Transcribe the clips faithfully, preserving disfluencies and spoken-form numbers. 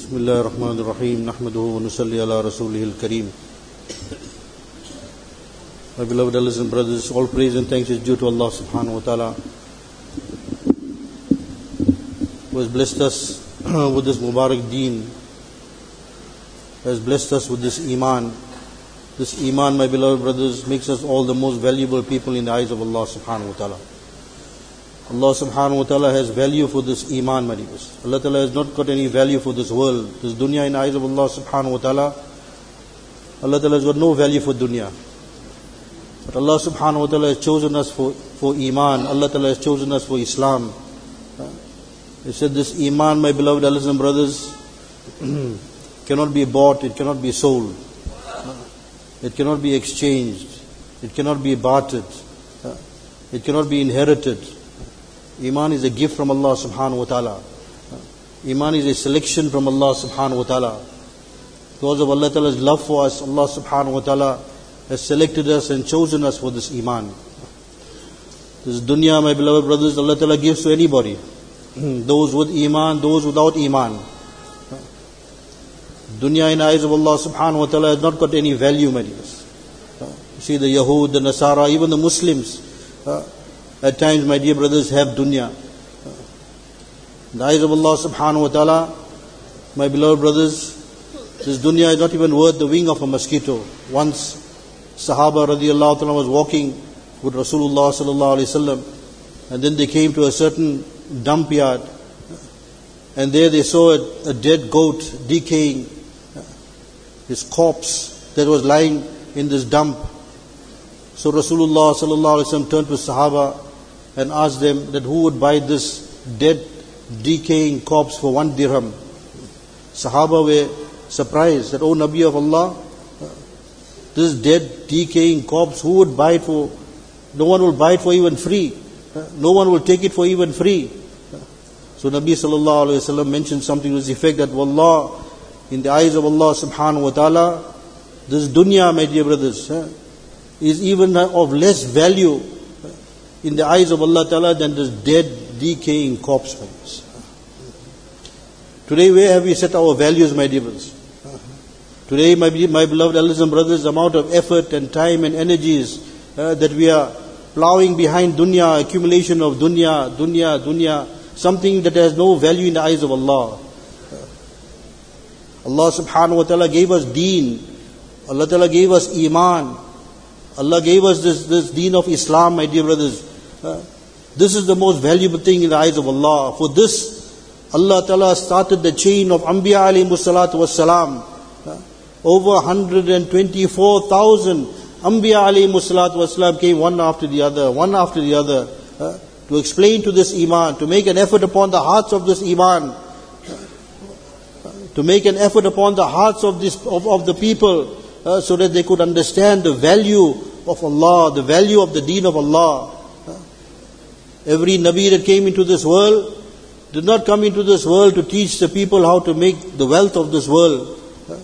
Bismillah ar-Rahman ar-Rahim. Nahmaduhu wa nusalli ala rasulihil kareem. My beloved elders and brothers, all praise and thanks is due to Allah subhanahu wa ta'ala, who has blessed us with this Mubarak deen, has blessed us with this Iman. This Iman, my beloved brothers, makes us all the most valuable people in the eyes of Allah subhanahu wa ta'ala. Allah subhanahu wa ta'ala has value for this Iman, my dears. Allah ta'ala has not got any value for this world, this dunya in the eyes of Allah subhanahu wa ta'ala. Allah ta'ala has got no value for dunya. But Allah subhanahu wa ta'ala has chosen us for, for Iman. Allah ta'ala has chosen us for Islam. He said this Iman, my beloved elders and brothers, cannot be bought, it cannot be sold. It cannot be exchanged. It cannot be bartered. It cannot be inherited. Iman is a gift from Allah subhanahu wa ta'ala. Iman is a selection from Allah subhanahu wa ta'ala. Because of Allah ta'ala's love for us, Allah subhanahu wa ta'ala has selected us and chosen us for this Iman. This dunya, my beloved brothers, Allah ta'ala gives to anybody. Those with Iman, those without Iman. Dunya in the eyes of Allah subhanahu wa ta'ala has not got any value, my dears. You see the Yahud, the Nasara, even the Muslims, at times, my dear brothers, have dunya. In the eyes of Allah subhanahu wa ta'ala, my beloved brothers, this dunya is not even worth the wing of a mosquito. Once, Sahaba radiallahu ta'ala was walking with Rasulullah sallallahu alayhi wa sallam, and then they came to a certain dump yard, and there they saw a, a dead goat decaying, his corpse that was lying in this dump. So Rasulullah sallallahu alayhi wa sallam turned to Sahaba and asked them that who would buy this dead, decaying corpse for one dirham. Sahaba were surprised that, oh Nabi of Allah, this dead, decaying corpse, who would buy it for? No one will buy it for even free. No one will take it for even free. So Nabi sallallahu alayhi wa sallam mentioned something to this effect that, Wallah, in the eyes of Allah subhanahu wa ta'ala, this dunya, my dear brothers, is even of less value in the eyes of Allah ta'ala than this dead, decaying corpse. Today, where have we set our values, my dear brothers? Today, my, my beloved elders and brothers, the amount of effort and time and energies uh, that we are plowing behind dunya, accumulation of dunya, dunya, dunya, something that has no value in the eyes of Allah. Allah subhanahu wa ta'ala gave us deen. Allah ta'ala gave us Iman. Allah gave us this, this deen of Islam, my dear brothers. Uh, this is the most valuable thing in the eyes of Allah. For this, Allah ta'ala started the chain of Anbiya alayhimu salatu wassalam. Uh, over one hundred twenty-four thousand Anbiya alayhimu salatu wassalam came one after the other, one after the other, uh, to explain to this Iman, to make an effort upon the hearts of this Iman, uh, to make an effort upon the hearts of this of, of the people, uh, so that they could understand the value of Allah, the value of the deen of Allah. Every Nabi that came into this world did not come into this world to teach the people how to make the wealth of this world,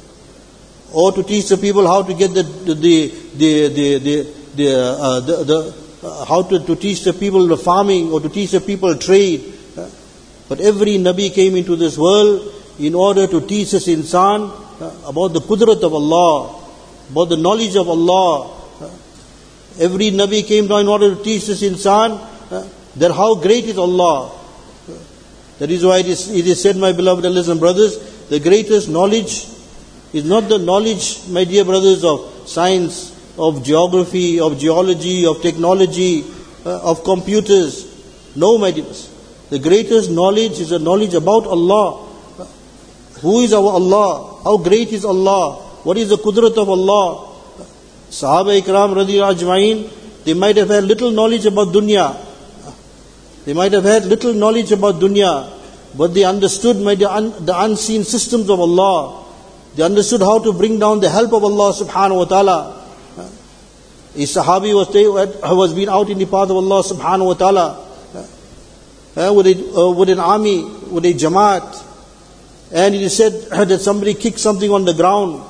or to teach the people how to get the the the the the, the, uh, the, the uh, how to, to teach the people the farming, or to teach the people trade. But every Nabi came into this world in order to teach this insan about the qudrat of Allah, about the knowledge of Allah. Every Nabi came down in order to teach this insan uh, that how great is Allah. That is why it is, it is said, my beloved elders and brothers, the greatest knowledge is not the knowledge, my dear brothers, of science, of geography, of geology, of technology, uh, of computers. No, my dears. The greatest knowledge is a knowledge about Allah. Who is our Allah? How great is Allah? What is the qudrat of Allah? Sahaba ikram radiyallahu ajma'in, they might have had little knowledge about dunya. They might have had little knowledge about dunya, but they understood my, the, un, the unseen systems of Allah. They understood how to bring down the help of Allah subhanahu wa ta'ala. A sahabi was, was being out in the path of Allah subhanahu wa ta'ala, uh, with, a, uh, with an army, with a jamaat, and it is said that somebody kicked something on the ground,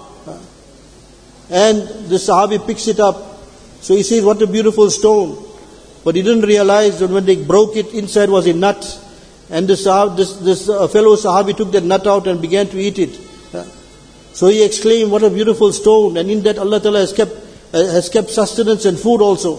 and the Sahabi picks it up. So he says, what a beautiful stone. But he didn't realize that when they broke it, inside was a nut. And this, sahab, this, this uh, fellow Sahabi took that nut out and began to eat it. Uh, so he exclaimed, what a beautiful stone. And in that Allah Ta'ala has kept, uh, has kept sustenance and food also.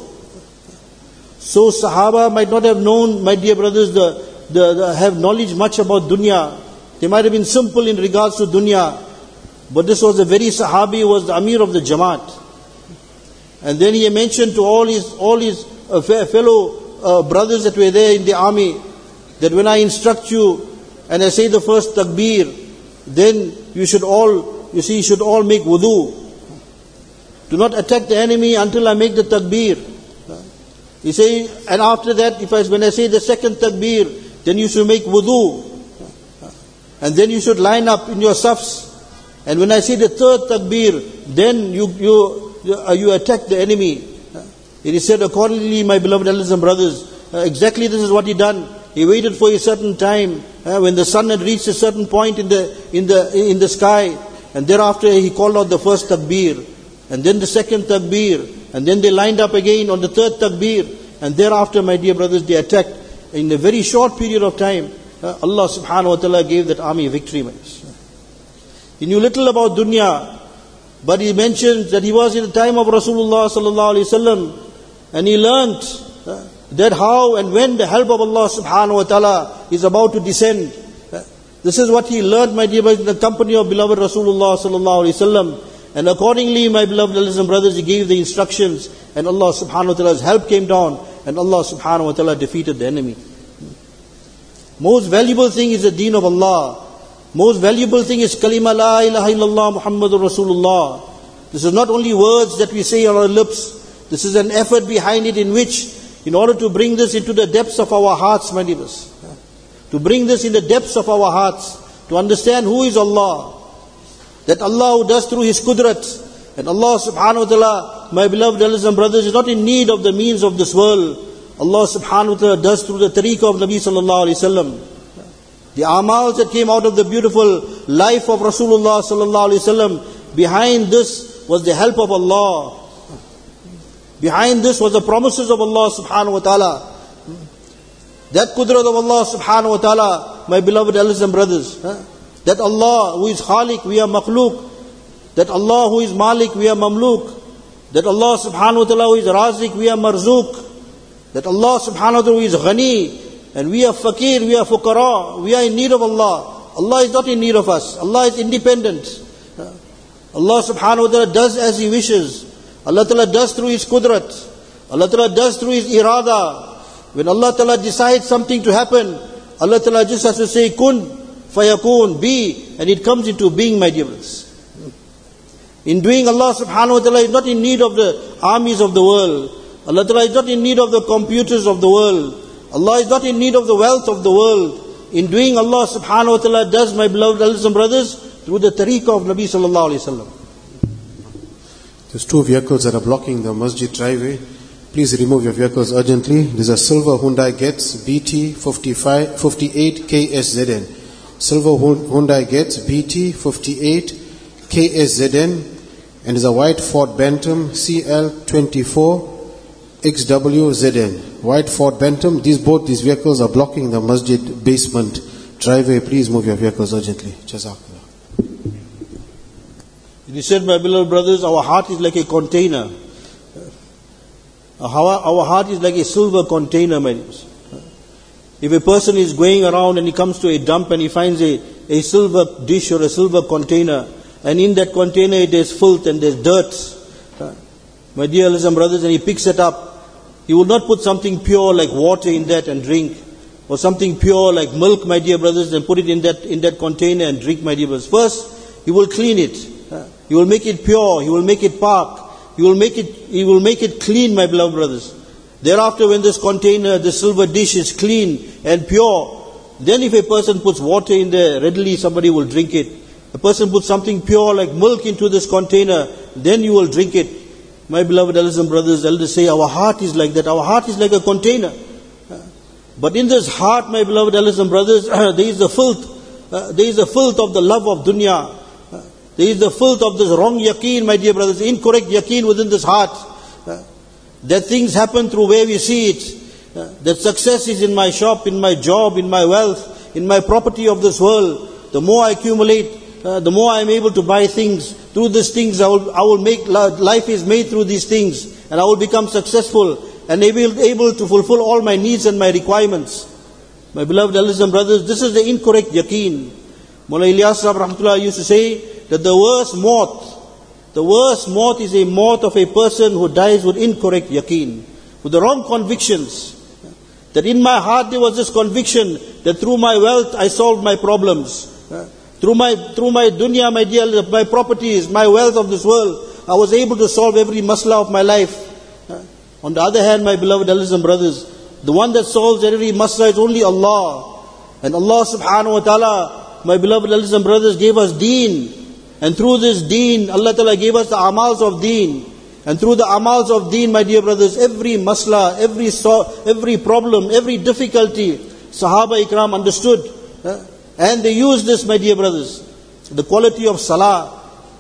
So Sahaba might not have known, my dear brothers, the, the, the have knowledge much about dunya. They might have been simple in regards to dunya. But this was the very Sahabi who was the Amir of the Jamaat. And then he mentioned to all his all his uh, fellow uh, brothers that were there in the army, that when I instruct you and I say the first takbir, then you should all, you see, you should all make wudu. Do not attack the enemy until I make the takbir. He say, and after that, if I, when I say the second takbir, then you should make wudu. And then you should line up in your safs. And when I say the third takbir, then you you you attack the enemy. It is said accordingly, my beloved elders and brothers, uh, exactly this is what he done. He waited for a certain time uh, when the sun had reached a certain point in the in the in the sky, and thereafter he called out the first takbir, and then the second takbir, and then they lined up again on the third takbir, and thereafter, my dear brothers, they attacked. In a very short period of time, uh, Allah subhanahu wa ta'ala gave that army victory. He knew little about dunya, but he mentions that he was in the time of Rasulullah sallallahu alaihi wasallam, and he learnt uh, that how and when the help of Allah subhanahu wa ta'ala is about to descend. Uh, this is what he learnt, my dear brothers, in the company of beloved Rasulullah sallallahu alaihi wasallam. And accordingly, my beloved elders and brothers, he gave the instructions, and Allah subhanahu wa ta'ala's help came down, and Allah subhanahu wa ta'ala defeated the enemy. Most valuable thing is the deen of Allah. Most valuable thing is kalima la ilaha illallah Muhammadur Rasulullah. This is not only words that we say on our lips. This is an effort behind it in which, in order to bring this into the depths of our hearts, my neighbors, to bring this in the depths of our hearts, to understand who is Allah, that Allah who does through His qudrat, and Allah subhanahu wa ta'ala, my beloved elders and brothers, is not in need of the means of this world. Allah subhanahu wa ta'ala does through the tariqah of Nabi sallallahu alayhi wa sallam. The amals that came out of the beautiful life of Rasulullah sallallahu alaihi wasallam, behind this was the help of Allah. Behind this was the promises of Allah subhanahu wa ta'ala. That qudrat of Allah subhanahu wa ta'ala, my beloved elders and brothers, that Allah who is Khaliq, we are Makhluq. That Allah who is Malik, we are Mamluk. That Allah subhanahu wa ta'ala who is Razik, we are Marzuq. That Allah subhanahu wa ta'ala who is Ghani, and we are fakir, we are fuqara, we are in need of Allah. Allah is not in need of us. Allah is independent. Allah subhanahu wa ta'ala does as He wishes. Allah ta'ala does through His qudrat. Allah ta'ala does through His irada. When Allah ta'ala decides something to happen, Allah ta'ala just has to say kun, fayakun, be, and it comes into being, my dear brothers. In doing, Allah subhanahu wa ta'ala is not in need of the armies of the world. Allah ta'ala is not in need of the computers of the world. Allah is not in need of the wealth of the world. In doing, Allah subhanahu wa ta'ala does, my beloved elders and brothers, through the tariqah of Nabi sallallahu alayhi wa sallam. There's two vehicles that are blocking the masjid driveway. Please remove your vehicles urgently. There's a silver Hyundai Getz B T fifty-five, fifty-eight K S Z N. Silver Hyundai Getz B T fifty-eight K S Z N. And there's a white Ford Bantam C L twenty-four X W Z N. White Ford Bantam. These both these vehicles are blocking the masjid basement driveway. Please move your vehicles urgently. Jazakallah. It is said, my beloved brothers, our heart is like a container. Our, our heart is like a silver container, my dears. If a person is going around and he comes to a dump and he finds a, a silver dish or a silver container, and in that container there's filth and there's dirt, my dear Muslim brothers, and he picks it up, he will not put something pure like water in that and drink, or something pure like milk, my dear brothers, and put it in that in that container and drink, my dear brothers. First, he will clean it. He will make it pure. He will make it park. He will make it. He will make it clean, my beloved brothers. Thereafter, when this container, the silver dish is clean and pure, then if a person puts water in there, readily somebody will drink it. A person puts something pure like milk into this container, then you will drink it. My beloved elders and brothers, elders say our heart is like that. Our heart is like a container. But in this heart, my beloved elders and brothers, there is the filth. Uh, there is the filth of the love of dunya. Uh, there is the filth of this wrong yaqeen, my dear brothers, incorrect yaqeen within this heart. Uh, that things happen through where we see it. uh, that success is in my shop, in my job, in my wealth, in my property of this world. The more I accumulate, uh, the more I am able to buy things. Through these things, I will, I will make, life is made through these things, and I will become successful and able, able to fulfill all my needs and my requirements. My beloved elders and brothers, this is the incorrect yaqeen. Mullah Ilyas Sahib Rahmatullah used to say that the worst maut, the worst maut is a maut of a person who dies with incorrect yaqeen, with the wrong convictions. That in my heart there was this conviction that through my wealth I solved my problems. Through my through my dunya, my dear, my properties, my wealth of this world, I was able to solve every masla of my life. On the other hand, my beloved elders and brothers, the one that solves every masla is only Allah. And Allah subhanahu wa ta'ala, my beloved elders and brothers, gave us deen. And through this deen, Allah ta'ala gave us the amals of deen. And through the amals of deen, my dear brothers, every masla, every so, every problem, every difficulty, Sahaba Ikram understood. And they used this, my dear brothers, the quality of salah.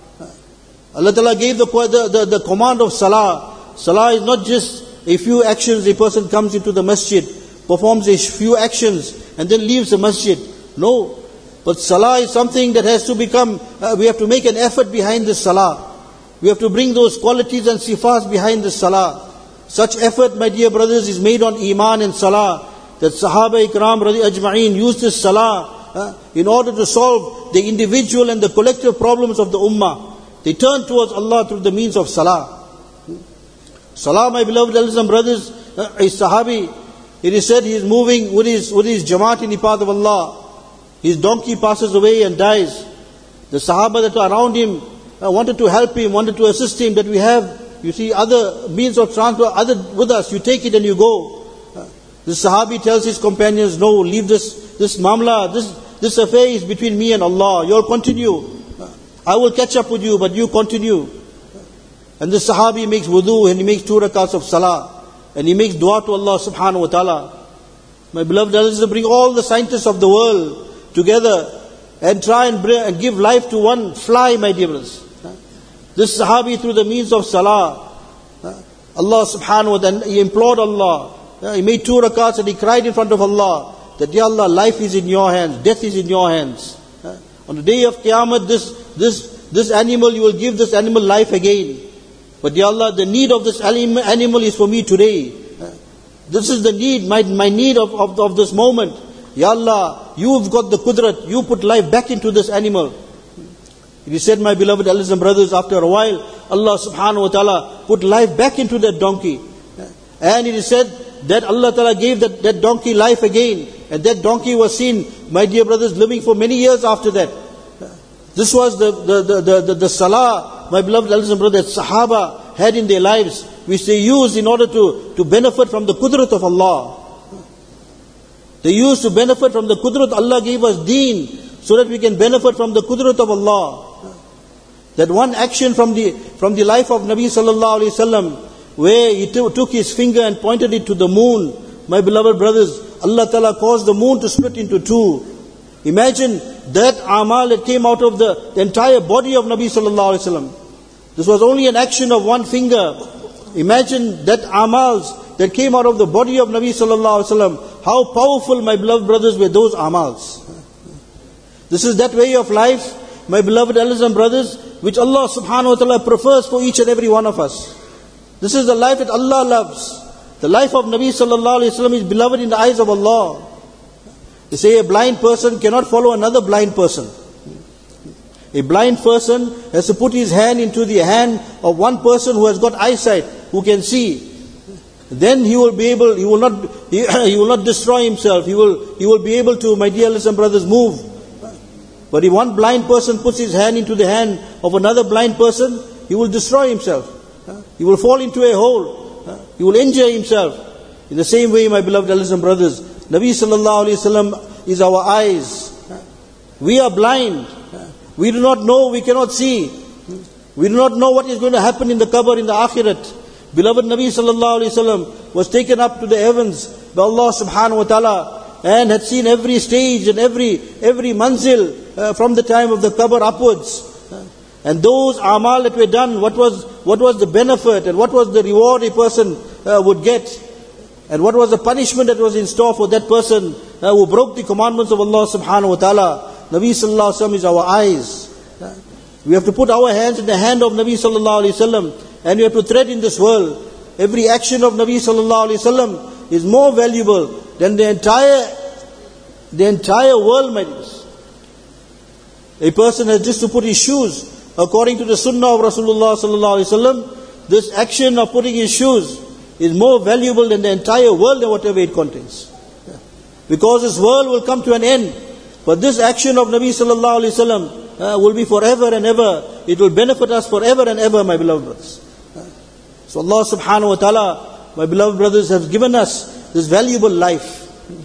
Allah Ta'ala gave the, the, the, the command of salah. Salah is not just a few actions. A person comes into the masjid, performs a few actions, and then leaves the masjid. No. But salah is something that has to become, uh, we have to make an effort behind this salah. We have to bring those qualities and sifas behind this salah. Such effort, my dear brothers, is made on iman and salah. That Sahaba Ikram Radi Ajma'een used this salah Uh, in order to solve the individual and the collective problems of the ummah. They turn towards Allah through the means of salah. Salah, my beloved elders and brothers, uh, a sahabi, it is said he is moving with his, with his jamaat in the path of Allah. His donkey passes away and dies. The sahaba that were around him uh, wanted to help him, wanted to assist him, that we have, you see, other means of transport, other with us, you take it and you go. Uh, the sahabi tells his companions, no, leave this, this mamla, this This affair is between me and Allah. You'll continue. I will catch up with you, but you continue. And this sahabi makes wudu and he makes two rakats of salah. And he makes dua to Allah subhanahu wa ta'ala. My beloved elders, bring all the scientists of the world together and try and, bring, and give life to one fly, my dear brothers. This sahabi, through the means of salah, Allah subhanahu wa ta'ala, he implored Allah. He made two rakats and he cried in front of Allah. That, Ya Allah, life is in your hands, death is in your hands. Uh, on the day of Qiyamah, this, this, this animal, you will give this animal life again. But Ya Allah, the need of this animal is for me today. Uh, this is the need, my, my need of, of, of this moment. Ya Allah, you've got the qudrat, you put life back into this animal. He said, my beloved elders and brothers, after a while, Allah subhanahu wa ta'ala put life back into that donkey. Uh, and it is said that Allah ta'ala gave that, that donkey life again. And that donkey was seen, my dear brothers, living for many years after that. This was the, the, the, the, the, the salah, my beloved elders and brothers, that Sahaba had in their lives, which they used in order to, to benefit from the qudrat of Allah. They used to benefit from the qudrat. Allah gave us deen, so that we can benefit from the qudrat of Allah. That one action from the, from the life of Nabi sallallahu alayhi wasallam, where he t- took his finger and pointed it to the moon, my beloved brothers, Allah Ta'ala caused the moon to split into two. Imagine that amal that came out of the, the entire body of Nabi Sallallahu Alaihi Wasallam. This was only an action of one finger. Imagine that amals that came out of the body of Nabi Sallallahu Alaihi Wasallam. How powerful, my beloved brothers, were those amals. This is that way of life, my beloved elders and brothers, which Allah Subhanahu Wa Ta'ala prefers for each and every one of us. This is the life that Allah loves. The life of Nabi Sallallahu Alaihi Wasallam is beloved in the eyes of Allah. They say a blind person cannot follow another blind person. A blind person has to put his hand into the hand of one person who has got eyesight, who can see. Then he will be able, he will not, he, he will not destroy himself. He will, he will be able to, my dear brothers and brothers, move. But if one blind person puts his hand into the hand of another blind person, he will destroy himself. He will fall into a hole. He will injure himself. In the same way, my beloved elders and brothers, Nabi sallallahu alayhi wasallam is our eyes. We are blind. We do not know, we cannot see. We do not know what is going to happen in the qabr, in the akhirat. Beloved Nabi sallallahu alayhi wasallam was taken up to the heavens by Allah subhanahu wa ta'ala and had seen every stage and every every manzil uh, from the time of the qabr upwards. And those amal that were done, what was what was the benefit and what was the reward a person uh, would get? And what was the punishment that was in store for that person uh, who broke the commandments of Allah subhanahu wa ta'ala? Nabi sallallahu alayhi wa sallam is our eyes. Uh, we have to put our hands in the hand of Nabi sallallahu alayhi wa sallam, and we have to tread in this world. Every action of Nabi sallallahu alayhi wa sallam is more valuable than the entire the entire world, my dears. A person has just to put his shoes according to the sunnah of Rasulullah sallallahu alayhi wa sallam. This action of putting his shoes is more valuable than the entire world and whatever it contains. Yeah. Because this world will come to an end. But this action of Nabi sallallahu alayhi wa sallam uh, will be forever and ever. It will benefit us forever and ever, my beloved brothers. Uh, so Allah subhanahu wa ta'ala, my beloved brothers, has given us this valuable life.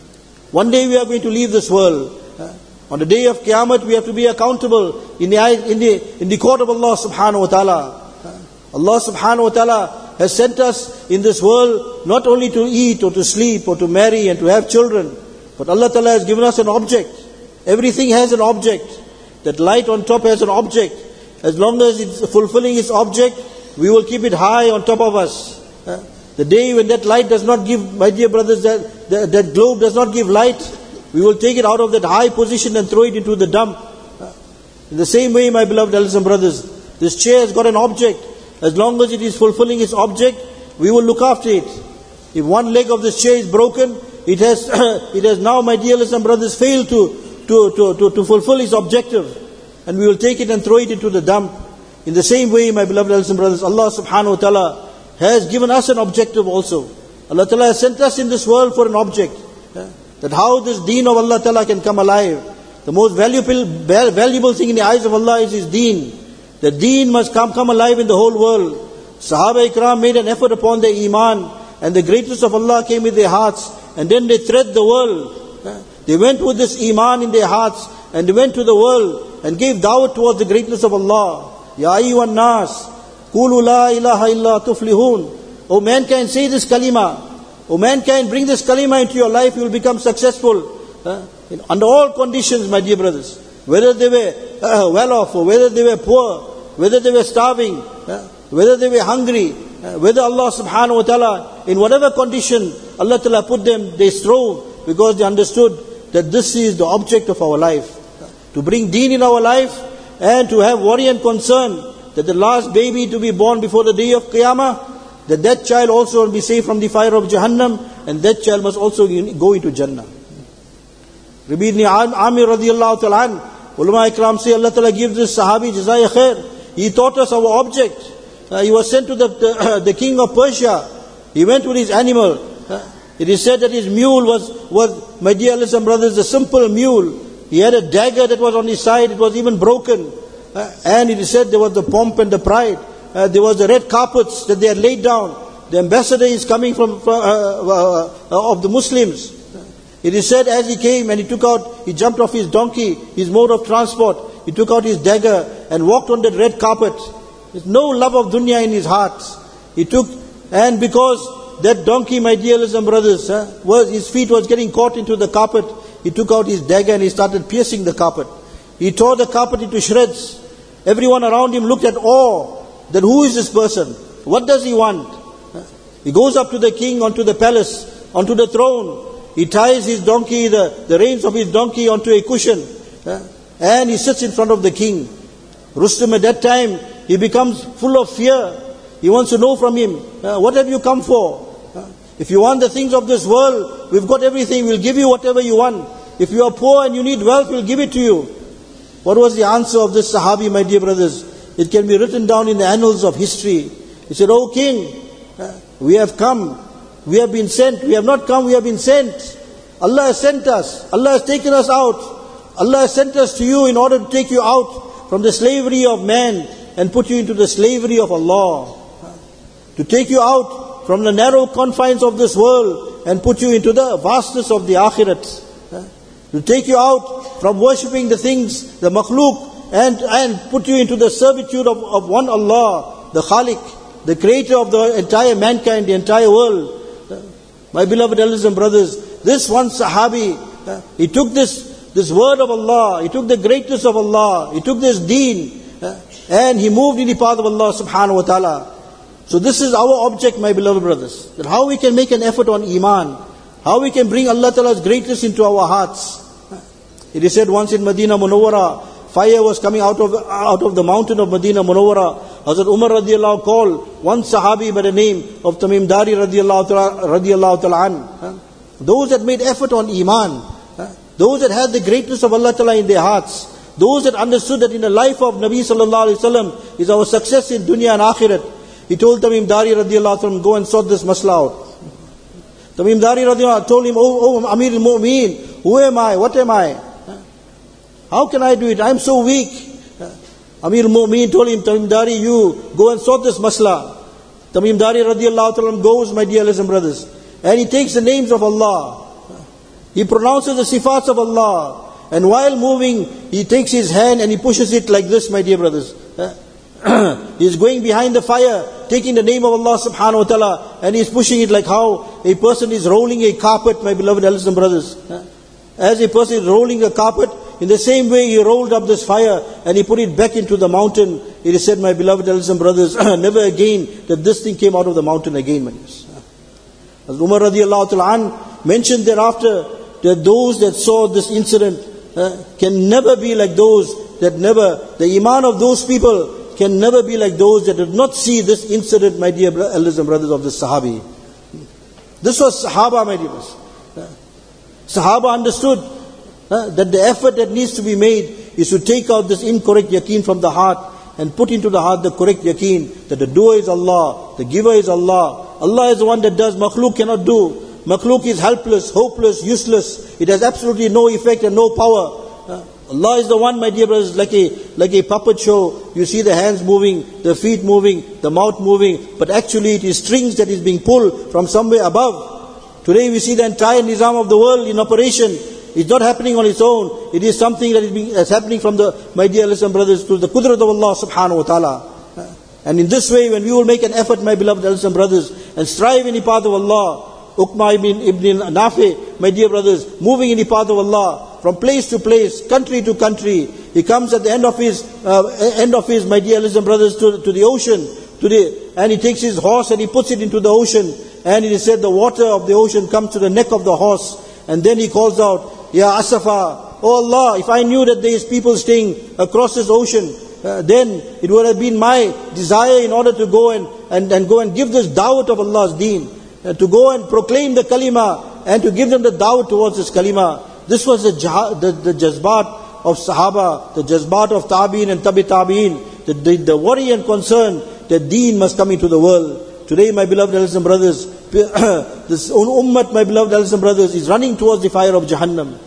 One day we are going to leave this world. Uh, on the day of Qiyamah we have to be accountable in the, in the, in the court of Allah subhanahu wa ta'ala. Uh, Allah subhanahu wa ta'ala has sent us in this world not only to eat or to sleep or to marry and to have children, but Allah ta'ala has given us an object. Everything has an object. That light on top has an object. As long as it's fulfilling its object, we will keep it high on top of us. Uh, the day when that light does not give, my dear brothers, that, that, that globe does not give light, we will take it out of that high position and throw it into the dump. Uh, in the same way, my beloved elders and brothers, this chair has got an object. As long as it is fulfilling its object, we will look after it. If one leg of this chair is broken, it has it has now, my dear elders and brothers, failed to To, to, to, to fulfill its objective, and we will take it and throw it into the dump. In the same way, my beloved elders and brothers, Allah subhanahu wa ta'ala has given us an objective also. Allah ta'ala has sent us in this world for an object. Yeah? That how this deen of Allah ta'ala can come alive. The most valuable valuable thing in the eyes of Allah is His deen. The deen must come, come alive in the whole world. Sahaba Ikram made an effort upon their iman, and the greatness of Allah came with their hearts, and then they tread the world. Yeah? They went with this iman in their hearts, and they went to the world and gave da'wah towards the greatness of Allah. Ya ayyuhan nas, qulu la ilaha illa tuflihun. O mankind, say this kalima. O mankind, bring this kalima into your life, you will become successful. Uh, in, under all conditions, my dear brothers. Whether they were uh, well off, or whether they were poor, whether they were starving, uh, whether they were hungry, uh, whether Allah subhanahu wa ta'ala, in whatever condition Allah ta'ala put them, they strove because they understood that this is the object of our life. To bring deen in our life, and to have worry and concern that the last baby to be born before the day of Qiyamah, that that child also will be saved from the fire of Jahannam, and that child must also go into Jannah. Rabi ibn Amir radiallahu ta'ala an, ulama ikram say, Allah ta'ala gives this sahabi jazai khair. He taught us our object. Uh, he was sent to the, the, uh, the king of Persia. He went with his animal. Uh, It is said that his mule was, was, my dear elders and brothers, a simple mule. He had a dagger that was on his side, it was even broken. Uh, and it is said there was the pomp and the pride. Uh, there was the red carpets that they had laid down. The ambassador is coming from, from uh, uh, uh, of the Muslims. It is said as he came and he took out, he jumped off his donkey, his mode of transport. He took out his dagger and walked on that red carpet. There's no love of dunya in his heart. He took, and because that donkey, my dear and brothers, uh, was his feet was getting caught into the carpet, he took out his dagger and he started piercing the carpet. He tore the carpet into shreds. Everyone around him looked at awe. Then who is this person? What does he want? Uh, he goes up to the king, onto the palace, onto the throne. He ties his donkey, the, the reins of his donkey onto a cushion. Uh, and he sits in front of the king. Rustam at that time, he becomes full of fear. He wants to know from him, uh, what have you come for? If you want the things of this world, we've got everything, we'll give you whatever you want. If you are poor and you need wealth, we'll give it to you. What was the answer of this Sahabi, my dear brothers? It can be written down in the annals of history. He said, "O king, we have come, we have been sent, we have not come, we have been sent. Allah has sent us, Allah has taken us out. Allah has sent us to you in order to take you out from the slavery of man and put you into the slavery of Allah. To take you out from the narrow confines of this world and put you into the vastness of the akhirat. To take you out from worshipping the things, the makhluk, and, and put you into the servitude of, of one Allah, the Khaliq, the creator of the entire mankind, the entire world. My beloved elders and brothers, this one Sahabi, he took this, this word of Allah, he took the greatness of Allah, he took this deen, and he moved in the path of Allah subhanahu wa ta'ala. So this is our object, my beloved brothers. That how we can make an effort on Iman. How we can bring Allah Ta'ala's greatness into our hearts. It is said once in Medina Munawwara, fire was coming out of out of the mountain of Medina Munawwara. Hazrat Umar radiallahu called one Sahabi by the name of Tamim Dari radiallahu ta'ala, radiallahu ta'ala an. Those that made effort on Iman. Those that had the greatness of Allah Ta'ala in their hearts. Those that understood that in the life of Nabi sallallahu alayhi wa sallam is our success in dunya and akhirat. He told Tamim Dari radiallahu ta'ala, go and sort this masla out. Tamim Dari radiallahu told him, oh, oh Amir al-Mu'meen, who am I? What am I? How can I do it? I am so weak. Amir al-Mu'meen told him, Tamim Dari, you go and sort this masla. Tamim Dari radiallahu ta'ala goes, my dear listeners and brothers, and he takes the names of Allah. He pronounces the sifats of Allah. And while moving, he takes his hand and he pushes it like this, my dear brothers. He is going behind the fire, taking the name of Allah subhanahu wa ta'ala, and he is pushing it like how a person is rolling a carpet, my beloved elders and brothers. As a person is rolling a carpet, in the same way he rolled up this fire and he put it back into the mountain. It is said, my beloved elders and brothers, never again that this thing came out of the mountain again, my dears. As Umar radiallahu ta'ala mentioned thereafter that those that saw this incident uh, can never be like those that never, the iman of those people can never be like those that did not see this incident, my dear elders and brothers of the Sahabi. This was Sahaba, my dear brothers. Sahaba understood uh, that the effort that needs to be made is to take out this incorrect yaqeen from the heart and put into the heart the correct yaqeen that the doer is Allah, the giver is Allah. Allah is the one that does, makhluk cannot do. Makhluk is helpless, hopeless, useless. It has absolutely no effect and no power. Uh, Allah is the one, my dear brothers, like a like a puppet show. You see the hands moving, the feet moving, the mouth moving, but actually it is strings that is being pulled from somewhere above. Today we see the entire nizam of the world in operation. It's not happening on its own. It is something that is being, that's happening from the, my dear Muslim brothers, to the qudrat of Allah subhanahu wa ta'ala. Uh, and in this way, when we will make an effort, my beloved Muslim brothers, and strive in the path of Allah, Uqma ibn, ibn Nafi, my dear brothers, moving in the path of Allah, from place to place, country to country. He comes at the end of his, uh, end of his, my dear Muslim brothers, to, to the ocean, to the, and he takes his horse and he puts it into the ocean, and it is said the water of the ocean comes to the neck of the horse, and then he calls out, Ya Asafa, oh Allah, if I knew that there is people staying across this ocean, uh, then it would have been my desire in order to go and, and, and go and give this da'wat of Allah's deen. Uh, to go and proclaim the kalima and to give them the da'wah towards this kalima. This was the, the, the jazbat of Sahaba, the jazbat of Tabi'in and Tabi Tabi'in, the, the, the worry and concern that deen must come into the world. Today, my beloved elders and brothers, this ummah, my beloved elders and brothers, is running towards the fire of Jahannam.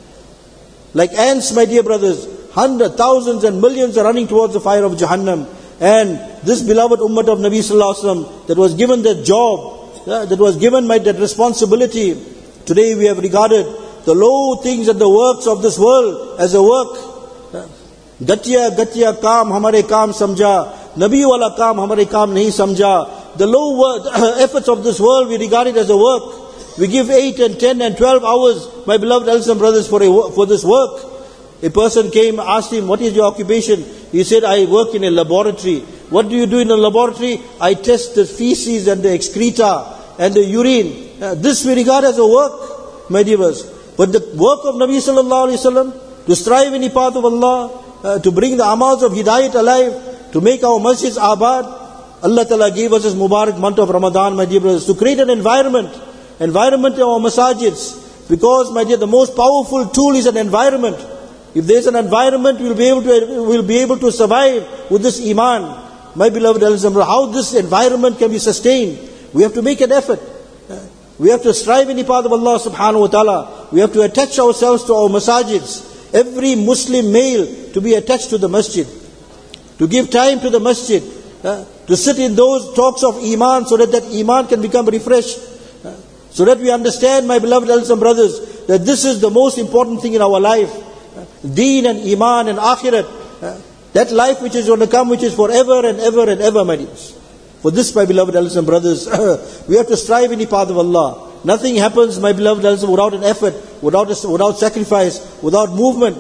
Like ants, my dear brothers, hundreds, thousands and millions are running towards the fire of Jahannam. And this beloved ummah of Nabi Sallallahu Alaihi Wasallam that was given that job, Uh, that was given by that responsibility. Today we have regarded the low things and the works of this world as a work. Gatiya gatiya kaam hamare kaam samjha, Nabi wala kaam hamare kaam nahi samjha. The low work, efforts of this world we regard it as a work. We give eight and ten and twelve hours, my beloved elders and brothers, for a, for this work. A person came, asked him, what is your occupation? He said, I work in a laboratory. What do you do in a laboratory? I test the feces and the excreta and the urine. Uh, this we regard as a work, my dear brothers. But the work of Nabi sallallahu alaihi wasallam, to strive in the path of Allah, uh, to bring the amals of hidayat alive, to make our masjids abad. Allah Ta'ala gave us this Mubarak month of Ramadan, my dear brothers, to create an environment, environment of our masajids. Because, my dear, the most powerful tool is an environment. If there is an environment, we will be able to we will be able to survive with this iman. My beloved elders, how this environment can be sustained? We have to make an effort. We have to strive in the path of Allah subhanahu wa ta'ala. We have to attach ourselves to our masajids. Every Muslim male to be attached to the masjid. To give time to the masjid. To sit in those talks of iman so that that iman can become refreshed. So that we understand, my beloved elders and brothers, that this is the most important thing in our life. Deen and iman and akhirat. That life which is going to come, which is forever and ever and ever, my dears. For this, my beloved elders and brothers, we have to strive in the path of Allah. Nothing happens, my beloved elders, without an effort, without a, without sacrifice, without movement.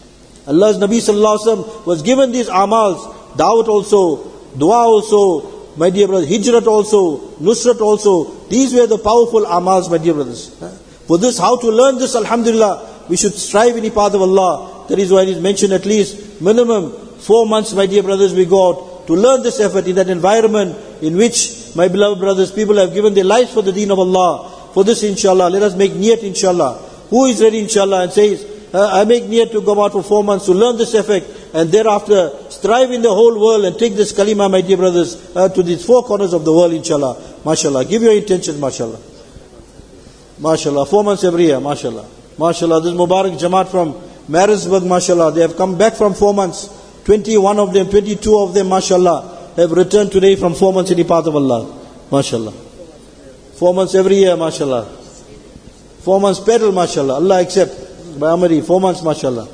Allah's Nabi Sallallahu Alaihi Wasallam was given these amals, da'wat also, dua also, my dear brothers, Hijrat also, Nusrat also. These were the powerful amals, my dear brothers. For this, how to learn this, alhamdulillah, we should strive in the path of Allah. That is why it is mentioned at least minimum four months, my dear brothers, we go out to learn this effort in that environment in which, my beloved brothers, people have given their lives for the deen of Allah. For this, inshallah, let us make niyat, inshallah. Who is ready, inshallah, and says, uh, I make niyat to go out for four months to learn this effect, and thereafter strive in the whole world and take this kalima, my dear brothers, uh, to these four corners of the world, inshallah. MashaAllah. Give your intentions, mashallah. MashaAllah. Four months every year, mashallah. MashaAllah. This Mubarak Jamaat from Marisburg, mashallah. They have come back from four months. twenty-one of them, twenty-two of them, mashallah, have returned today from four months in the path of Allah. MashaAllah. Four months every year, mashallah. Four months pedal, mashallah. Allah accept. By Amari, four months, mashallah.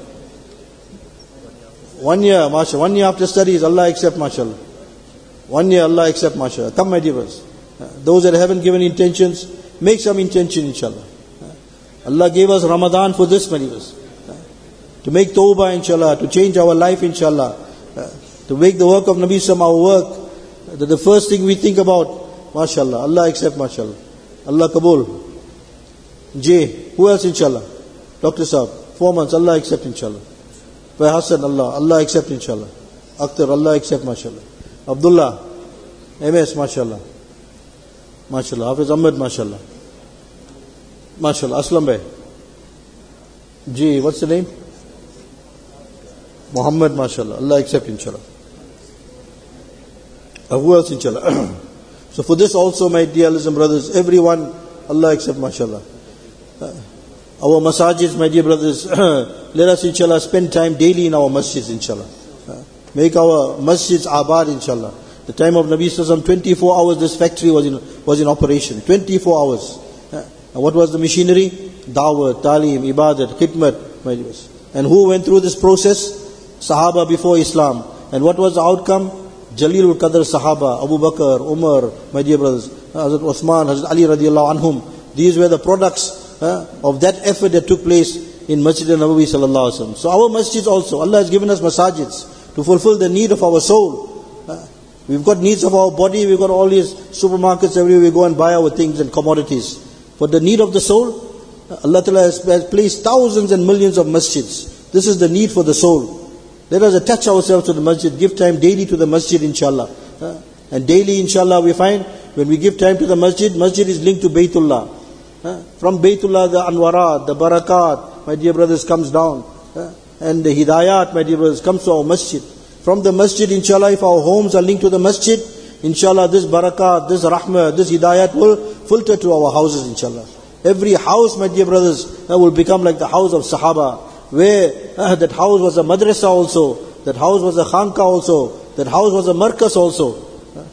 One year, mashallah. One year after studies, Allah accept, mashallah. One year, Allah accept, mashallah. Come, my dear brothers. Those that haven't given intentions, make some intention, inshallah. Allah gave us Ramadan for this, my dear brothers. To make tawbah, inshallah. To change our life, inshallah. To make the work of Nabi Sallam our work. That the first thing we think about, mashallah. Allah accept, mashallah. Allah Kabul. J. Who else, inshallah? Doctor Saab. Four months, Allah accept, inshallah. By Hassan, Allah. Allah accept, inshallah. Akhtar, Allah accept, mashallah. Abdullah. M S, mashallah. MashaAllah. Hafiz Ahmed, mashallah. MashaAllah. Aslam Bhai. Ji, what's the name? Muhammad, mashallah. Allah accept, inshallah. Uh, who else, inshallah? So for this also, my dear Muslim brothers, everyone, Allah accept, mashallah. Uh, our masajids, my dear brothers, let us, inshallah, spend time daily in our masjids, inshallah. Uh, make our masjids abad, inshallah. The time of Nabi Sallallahu Alaihi Wasallam, twenty-four hours this factory was in was in operation. twenty-four hours. Uh, and what was the machinery? Dawah, Talim, Ibadat, Khidmat, my dear brothers. And who went through this process? Sahaba before Islam. And what was the outcome? Jalilul Qadr Sahaba, Abu Bakr, Umar, my dear brothers, Hazrat Osman, Hazrat Ali radiallahu anhum. These were the products uh, of that effort that took place in Masjid al-Nabawi sallallahu alaihi wasallam. So our masjids also, Allah has given us masajids to fulfill the need of our soul. Uh, we've got needs of our body, we've got all these supermarkets everywhere, we go and buy our things and commodities. But the need of the soul, Allah Ta'ala has, has placed thousands and millions of masjids. This is the need for the soul. Let us attach ourselves to the masjid, give time daily to the masjid, inshallah. Uh, and daily, inshallah, we find when we give time to the masjid, masjid is linked to Baytullah. Uh, from Baytullah, the anwarat, the barakat, my dear brothers, comes down. Uh, and the hidayat, my dear brothers, comes to our masjid. From the masjid, inshallah, if our homes are linked to the masjid, inshallah, this barakat, this rahmah, this hidayat will filter to our houses, inshallah. Every house, my dear brothers, uh, will become like the house of Sahaba. Where uh, that house was a madrasa also, that house was a khanka also, that house was a markas also. Uh,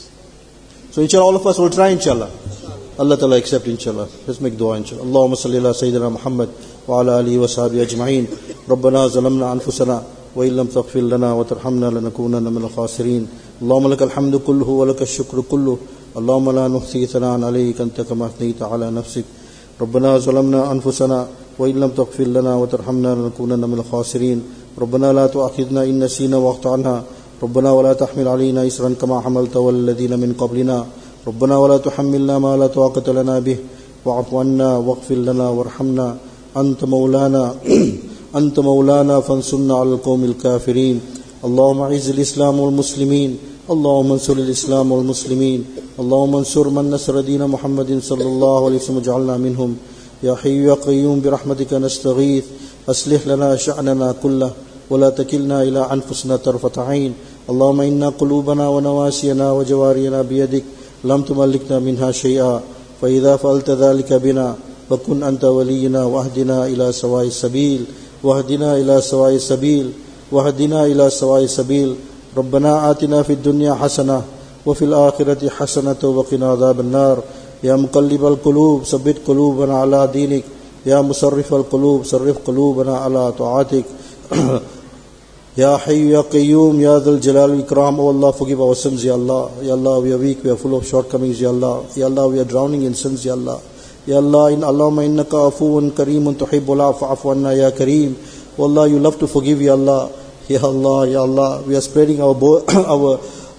so inshallah all of us will try, inshallah. Allah Ta'ala accept, inshallah. Let's make dua, inshallah. Allahumma salli ala Sayyidina Muhammad wa ala alihi wa sahbihi ajma'in. Rabbana zalamna anfusana wa illam taghfir lana wa tarhamna lanakunanna min al-khasirin. Allahumma lakal hamdu kulluhu wa lakal shukru kulluhu. Allahumma la nuhsi thana'an alayka anta kama athnayta ala nafsik. ربنا ظلمنا أنفسنا وإن لم تغفر لنا وترحمنا لنكونن من الخاسرين ربنا لا تؤاخذنا إن نسينا واخطأنا ربنا ولا تحمل علينا إصرا كما حملت على الذين من قبلنا ربنا ولا تحملنا ما لا طاقة لنا به واعف عنا واغفر لنا وارحمنا أنت مولانا أنت مولانا فانصرنا على القوم الكافرين اللهم أعز الإسلام والمسلمين اللهم انصر الإسلام والمسلمين اللهم انصر من نصر دين محمد صلى الله عليه وسلم واجعلنا منهم يا حي يا قيوم برحمتك نستغيث أصلح لنا شأننا كله ولا تكلنا إلى أنفسنا طرفة عين اللهم إنا قلوبنا ونواسينا وجوارينا بيدك لم تملكنا منها شيئا فإذا فعلت ذلك بنا فكن أنت ولينا واهدنا إلى سواء السبيل واهدنا إلى سواء السبيل واهدنا إلى سواء السبيل ربنا آتنا في الدنيا حسنة وفي الآخرة حسنة وقنا عذاب النار يا مقلب القلوب ثبت قلوبنا على دينك يا مصرف القلوب صرف قلوبنا على طاعتك Ya Hayyu Ya Qayyum Ya Dhul Jalal wal Ikram. Oh Allah, forgive our sins, Ya Allah. Ya Allah, we are weak, we are full of shortcomings, Ya Allah. Ya Allah, we are drowning in sins, Ya Allah. Ya Allah, in Allahumma innaka afuun kareemun tuhibbul afwa fa'fu anna Ya Kareem. Oh Allah, you love to forgive, Ya Allah. Ya Allah, Ya Allah, we are spreading our bo- our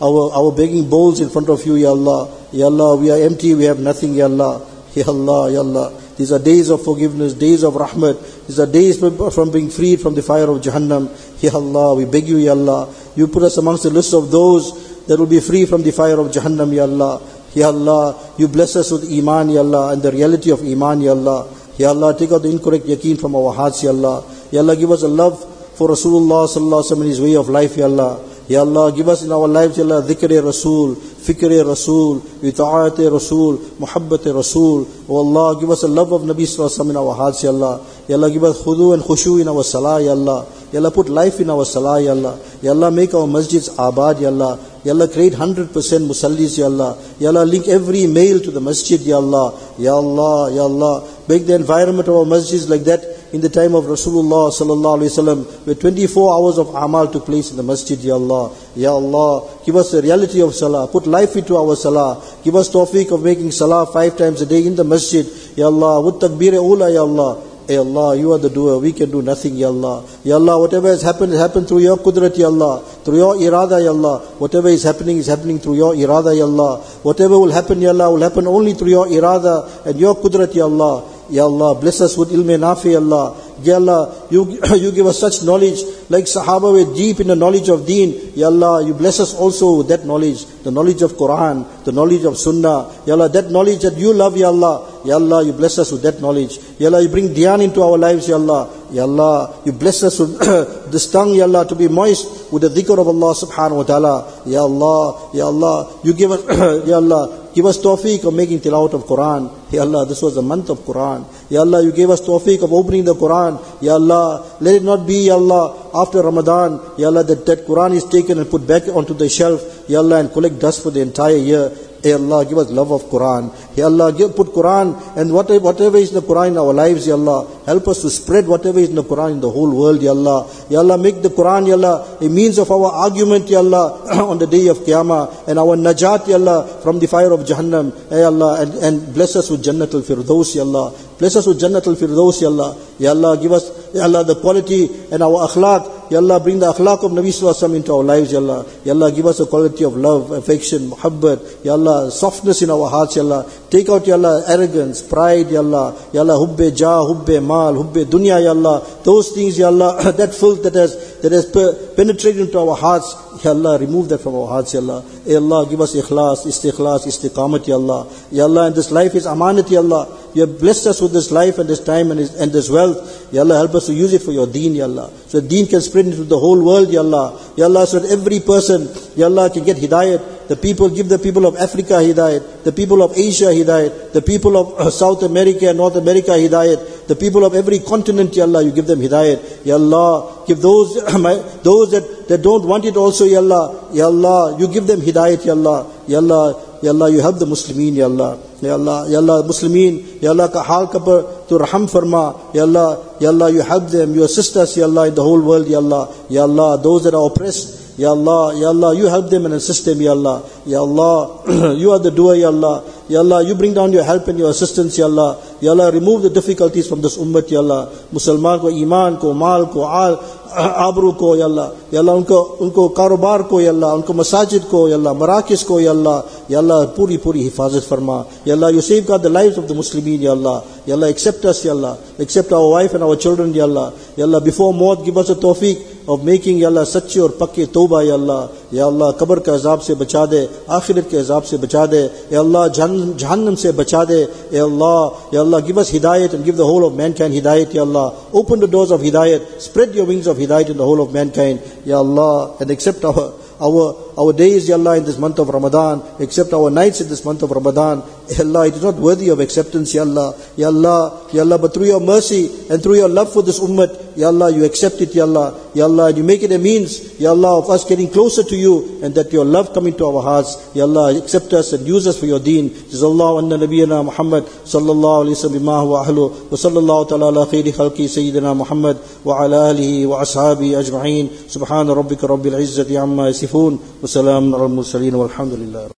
our, our begging bowls in front of you, Ya Allah. Ya Allah, we are empty, we have nothing, Ya Allah. Ya Allah, Ya Allah. These are days of forgiveness, days of rahmat. These are days from being freed from the fire of Jahannam. Ya Allah, we beg you, Ya Allah. You put us amongst the list of those that will be free from the fire of Jahannam, Ya Allah. Ya Allah, you bless us with Iman, Ya Allah, and the reality of Iman, Ya Allah. Ya Allah, take out the incorrect yaqeen from our hearts, Ya Allah. Ya Allah, give us a love for Rasulullah sallallahu alaihi wasallam and his way of life, Ya Allah. Ya Allah, give us in our lives, Ya Allah, dhikr Rasul, fikr Rasul, ita'at Rasul, muhabbat Rasul. Oh Allah, give us a love of Nabi sallallahu alaihi wasallam in our hearts, Ya Allah. Ya Allah, give us khudu and khushu in our salah, Ya Allah. Ya Allah, put life in our salah, Ya Allah. Ya Allah, make our masjids abad, Ya Allah. Ya Allah, create one hundred percent musallis, Ya Allah. Ya Allah, link every male to the masjid, Ya Allah. Ya Allah, Ya Allah, make the environment of our masjids like that in the time of Rasulullah sallallahu alaihi wasallam, where twenty-four hours of amal took place in the masjid, Ya Allah. Ya Allah, give us the reality of salah. Put life into our salah. Give us tawfiq of making salah five times a day in the masjid, Ya Allah. With takbir ula, Ya Allah. Ya Allah, you are the doer, we can do nothing, Ya Allah. Ya Allah, whatever has happened, has happened through your qudrat, Ya Allah. Through your irada, Ya Allah. Whatever is happening, is happening through your irada, Ya Allah. Whatever will happen, Ya Allah, will happen only through your irada and your qudrat, Ya Allah. Ya Allah, bless us with ilm nafi, Ya Allah. Ya Allah, you, you give us such knowledge, like Sahaba were deep in the knowledge of deen. Ya Allah, you bless us also with that knowledge, the knowledge of Quran, the knowledge of Sunnah. Ya Allah, that knowledge that you love, Ya Allah. Ya Allah, you bless us with that knowledge. Ya Allah, you bring dhyan into our lives, Ya Allah. Ya Allah, you bless us with this tongue, Ya Allah, to be moist with the dhikr of Allah subhanahu wa ta'ala. Ya Allah, Ya Allah, you give us, Ya Allah, give us tawfiq of making tilawat of Quran. Ya Allah, this was the month of Quran. Ya Allah, you gave us tawfiq of opening the Quran. Ya Allah, let it not be, Ya Allah, after Ramadan, Ya Allah, that, that Quran is taken and put back onto the shelf, Ya Allah, and collect dust for the entire year. Ya Allah, give us love of Quran. Ya Allah, give, put Quran and whatever, whatever is in the Quran in our lives, Ya Allah. Help us to spread whatever is in the Quran in the whole world, Ya Allah. Ya Allah, make the Quran, Ya Allah, a means of our argument, Ya Allah, on the day of Qiyamah, and our najat, Ya Allah, from the fire of Jahannam, Ya Allah, and, and bless us with Jannat al-Firdaus, Ya Allah. Bless us with Jannat al-Firdaus, Ya Allah. Ya Allah, give us, Ya Allah, the quality and our akhlaq. Ya Allah, bring the akhlaq of Nabi Sallallahu Alaihi Wasallam into our lives, Ya Allah. Ya Allah, give us a quality of love, affection, muhabbat, Ya Allah, softness in our hearts, Ya Allah. Take out, Ya Allah, arrogance, pride, Ya Allah. Ya Allah, hubbe jah, hubbe mal, hubbe dunya, Ya Allah. Those things, Ya Allah, that filth that has, that has penetrated into our hearts, Ya Allah, remove that from our hearts, Ya Allah. Ya Allah, give us ikhlas, istikhlas, istiqamat, Ya Allah. Ya Allah, and this life is amanat, Ya Allah. You have blessed us with this life and this time and this, and this wealth. Ya Allah, help us to use it for your deen, Ya Allah. So that deen can spread into the whole world, Ya Allah. Ya Allah, so that every person, Ya Allah, can get hidayat. The people, give the people of Africa hidayat. The people of Asia hidayat. The people of uh, South America and North America hidayat. The people of every continent, Ya Allah, you give them hidayat. Ya Allah, give those, those that, that don't want it also, Ya Allah. Ya Allah, you give them hidayat, Ya Allah. Ya Allah, Ya Allah, you help the Muslimin, Ya Allah. Ya Allah, Ya Allah, Muslimin, Ya Allah, ka hal ka par to raham farma, Ya Allah, Ya Allah, you help them, you assist us, Ya Allah, in the whole world, Ya Allah. Ya Allah, those that are oppressed, Ya Allah, Ya Allah, you help them and assist them, Ya Allah. Ya Allah, you are the doer, Ya Allah. Ya Allah, you bring down your help and your assistance, Ya Allah. Ya Allah, remove the difficulties from this ummah, Ya Allah. Musliman ko iman ko, mal ko, al, आबरू को या अल्लाह, या अल्लाह उनको उनको कारोबार को या अल्लाह, उनको मसाजिद को या अल्लाह, मराकिस को या अल्लाह, या अल्लाह पूरी पूरी हिफाजत फरमा. Ya Allah, you safeguard the lives of the Muslimin, Ya Allah. Ya Allah, accept us, Ya Allah. Accept our wife and our children, Ya Allah. Ya Allah, before maut, give us a tawfiq of making, Ya Allah, सच्चे और पक्के तौबा, Ya Allah. Ya Allah, कब्र के अजाब से बचा दे, आखिरत के अजाब से बचा दे, Ya Allah, जहन्नम से बचा दे, Ya Allah. Ya Allah, give us hidayat and give the whole of mankind hidayat, Ya Allah. Open the doors of hidayat, spread your wings of hidayat in the whole of mankind, Ya Allah, and accept our Our our days, Ya Allah, in this month of Ramadan, accept our nights in this month of Ramadan. Ya Allah, it is not worthy of acceptance, Ya Allah. Ya Allah, Ya Allah, but through your mercy and through your love for this ummah, Ya Allah, you accept it, Ya Allah. Ya Allah, and you make it a means, Ya Allah, of us getting closer to you, and that your love come into our hearts. Ya Allah, accept us and use us for your deen. Jazallahu anna nabiyyana Muhammad sallallahu alayhi wa sallam bima huwa ahlu, wa sallallahu ta'ala ala khayri khalqi sayyidina Muhammad wa ala alihi wa ashabihi ajma'in. Subhana rabbika rabbil izzati amma yasifun. Wa salamun ala al-mursaleen walhamdulillah.